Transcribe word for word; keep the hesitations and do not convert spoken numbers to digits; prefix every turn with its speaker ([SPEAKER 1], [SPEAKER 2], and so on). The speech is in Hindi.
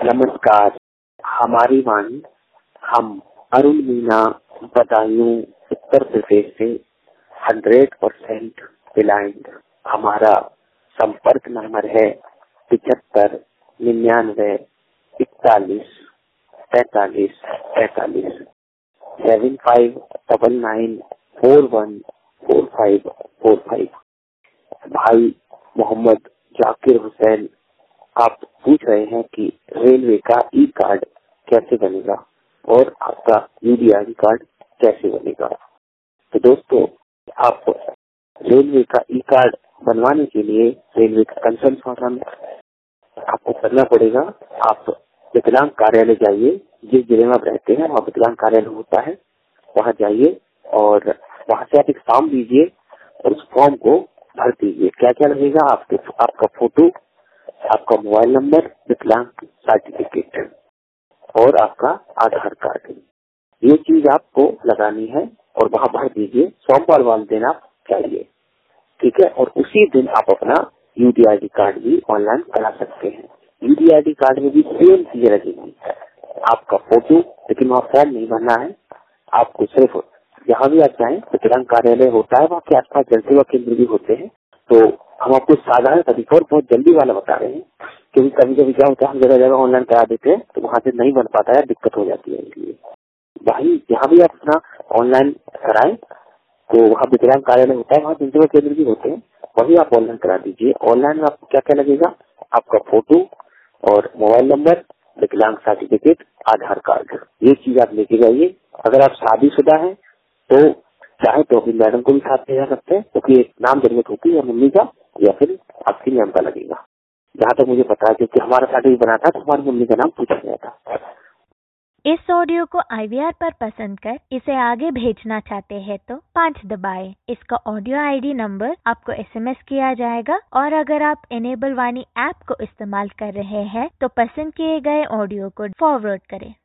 [SPEAKER 1] नमस्कार। हमारी वाणी हम अरुण मीना बदायूं उत्तर प्रदेश से हंड्रेड परसेंट ब्लाइंड। हमारा संपर्क नंबर है पिछहत्तर निन्यानवे इकतालीस पैतालीस पैतालीस seven five double nine four one four five four five. भाई मोहम्मद जाकिर हुसैन, आप पूछ रहे हैं कि रेलवे का ई कार्ड कैसे बनेगा और आपका यूडीआई कार्ड कैसे बनेगा। तो दोस्तों, आप रेलवे का ई कार्ड बनवाने के लिए रेलवे का कंसर्न फॉर्म आपको करना पड़ेगा। आप विकलांग कार्यालय जाइए, जिस जिले में आप रहते हैं वहाँ विकलांग कार्यालय होता है, वहाँ जाइए और वहाँ से आप एक फॉर्म दीजिए और उस फॉर्म को भर दीजिए। क्या क्या लगेगा? आपके आपका फोटो, आपका मोबाइल नंबर, विकलांग सर्टिफिकेट और आपका आधार कार्ड, ये चीज आपको लगानी है और वहाँ भर दीजिए। सोमवार वाले दिन आप जाइए, ठीक है। और उसी दिन आप अपना यूडीआईडी कार्ड भी ऑनलाइन करा सकते हैं। यूडीआईडी कार्ड में भी सेम चीजें लगेगी, आपका फोटो, लेकिन वहाँ फॉर्म नहीं भरना है। आपको सिर्फ जहाँ भी आप जाए, विकलांग कार्यालय होता है, वहाँ के आसपास जनसेवा केंद्र भी होते हैं। तो हम आपको साधारण तरीका और बहुत जल्दी वाला बता रहे हैं, क्योंकि कभी कभी क्या होता है हम जगह जगह ऑनलाइन करा देते हैं तो वहाँ से नहीं बन पाता है, दिक्कत हो जाती है। इसलिए भाई जहाँ भी आप अपना ऑनलाइन कराएं, तो वहाँ विकलांग कार्यालय होता है, वहाँ जनसेवा केंद्र भी होते हैं, वही आप ऑनलाइन करा दीजिए। ऑनलाइन में आपको क्या क्या लगेगा? आपका फोटो और मोबाइल नंबर, विकलांग सर्टिफिकेट, आधार कार्ड, ये चीज आप लेके जाइए। अगर आप शादीशुदा हैं तो चाहे तो अपनी मैडम को भी साथ ले जा सकते हैं, क्योंकि एक नाम जरूरत होती है मम्मी का या फिर आपकी नाम का लगेगा। जहाँ तक मुझे पता है, क्योंकि हमारा सर्टिफिकेट बना था तो हमारी मम्मी का नाम पूछा गया था।
[SPEAKER 2] इस ऑडियो को आई वी आर पर पसंद कर इसे आगे भेजना चाहते हैं तो पाँच दबाएं। इसका ऑडियो आईडी नंबर आपको एसएमएस किया जाएगा और अगर आप इनेबल वाणी ऐप को इस्तेमाल कर रहे हैं तो पसंद किए गए ऑडियो को फॉरवर्ड करें।